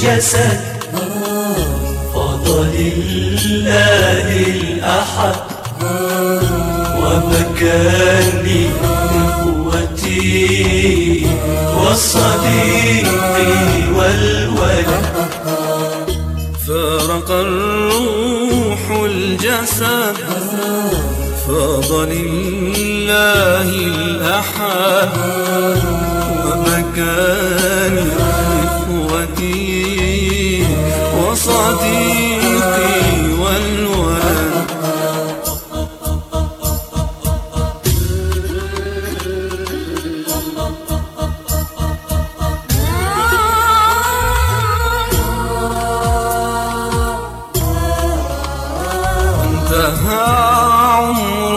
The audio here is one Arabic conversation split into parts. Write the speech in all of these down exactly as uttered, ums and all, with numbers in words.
الجسد فضل الله الأحد ومكان لأخوتي والصديق والولد. فارق الروح الجسد فضل الله الأحد ومكان إخوتي وصديقي والولد. انتهى عمر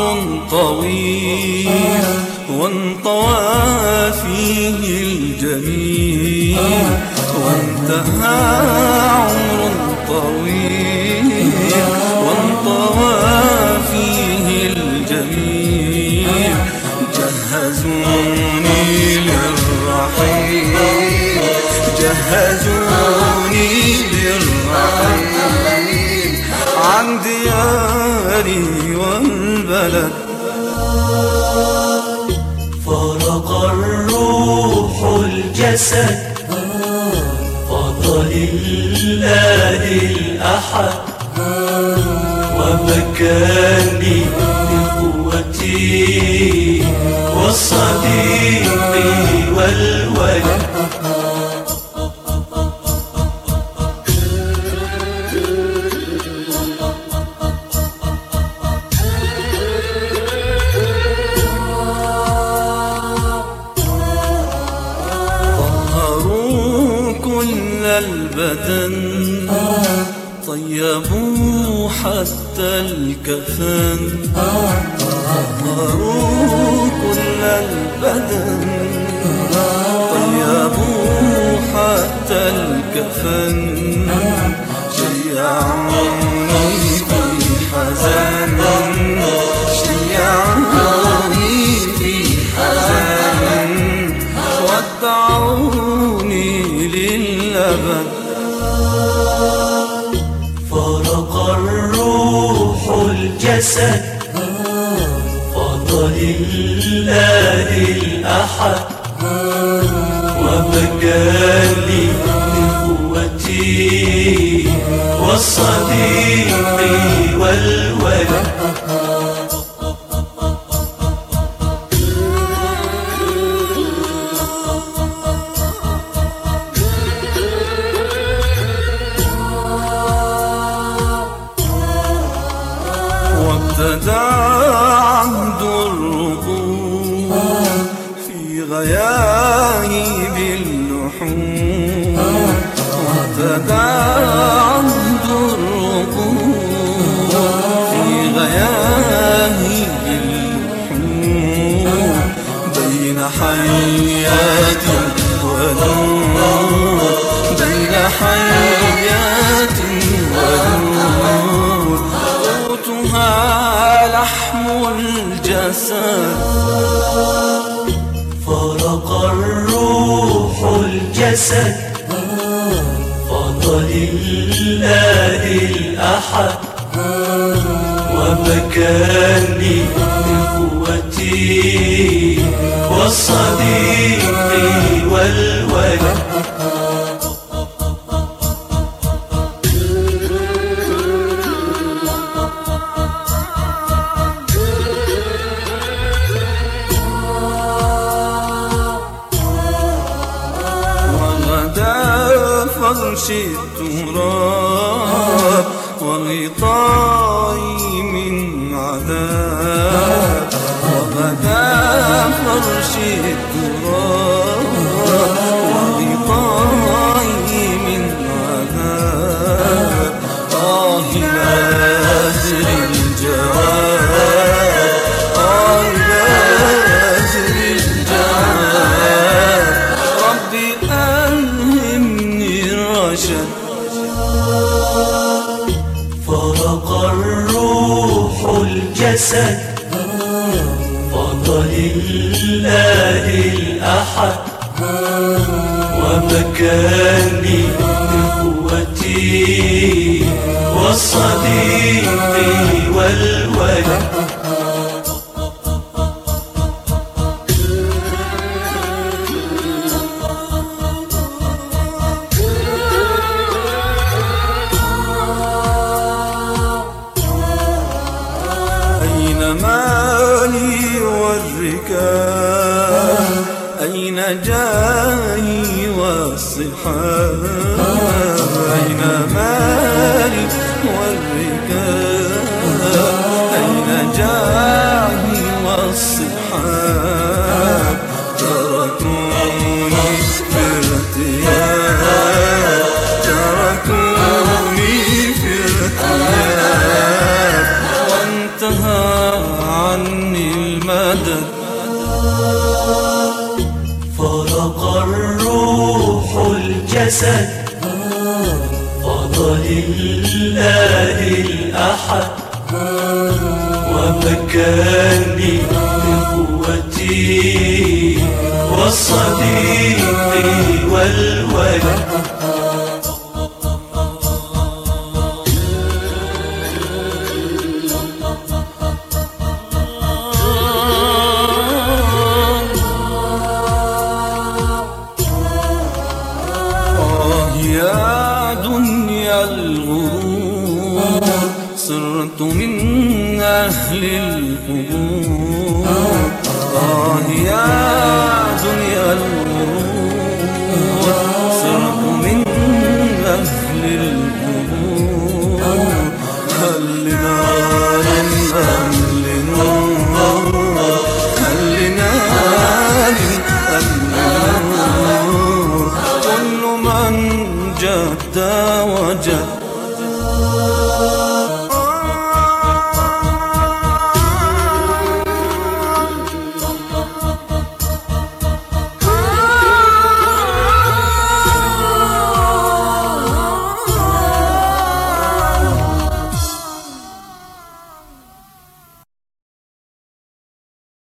طويل وانطوى فيه الجميل، وانتهى عمر طويل وانطوى فيه الجميل. جهزوني للرحيل جهزوني للرحيل عن دياري والبلد. فرق الروح الجسد فضل الله الأحد ومكان لأخوتي والصديق والولد. كل البدن طيبوا حتى الكفن، طهروا كل البدن طيبوا حتى الكفن. شيعوني في حزن شيعوني في حزن ودعوني للأبد. فرق الروح الجسد فضل الله الأحد ومكان لأخوتي والصديق والولد. وابتدى عهد الركوب في غياهب اللحوم، وابتدى عهد الركوب في غياهب اللحوم بين حيات ونور بين حيات ونور. قوتها لحم الجسد. فرق الروح الجسد فضل الله الأحد ومكان لأخوتي والصديق والولد. فرش التراب وغطائي من عذاب، وغدا فرش التراب وغطائي من عذاب. آه نازل الجواب آه نازل الجواب. ربي ألهمني الرشد. فرق الروح الجسد فضل الله الأحد ومكان لأخوتي والصديق والولد. أين مالي والركاب، أين جاهي والصحاب، أين مالي والركاب، أين جاهي والصحاب، تركوني في ارتياب، تركوني في ارتياب، وانتهى عني المدد. فرق الروح الجسد، فضل الله الأحد، ومكاني قوتي والصديق والولد. يا دنيا الغرور، صرت من أهل القبور. آه يا دنيا الغرور، صرت من أهل القبور. هل لنار أم لنور، هل لنار أم لنور، كل من جد وجد